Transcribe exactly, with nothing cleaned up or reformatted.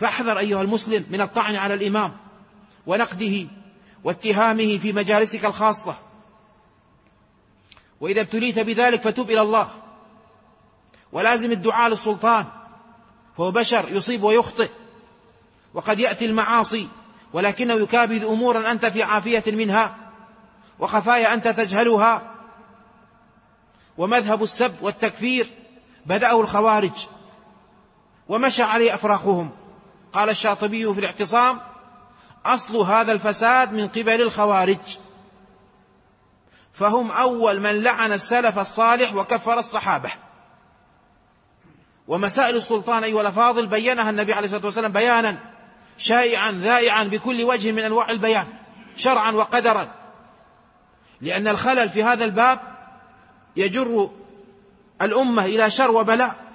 فاحذر أيها المسلم من الطعن على الإمام ونقده واتهامه في مجالسك الخاصة، وإذا ابتليت بذلك فتب إلى الله، ولازم الدعاء للسلطان، فهو بشر يصيب ويخطئ، وقد يأتي المعاصي ولكنه يكابد أمورا أنت في عافية منها، وخفايا أنت تجهلها. ومذهب السب والتكفير بدأه الخوارج ومشى عليه أفراخهم. قال الشاطبي في الاعتصام: أصل هذا الفساد من قبل الخوارج، فهم أول من لعن السلف الصالح وكفر الصحابة. ومسائل السلطان أيها الأفاضل بينها النبي عليه الصلاة والسلام بيانا شائعا ذائعا بكل وجه من أنواع البيان شرعا وقدرا، لأن الخلل في هذا الباب يجر الأمة إلى شر وبلاء.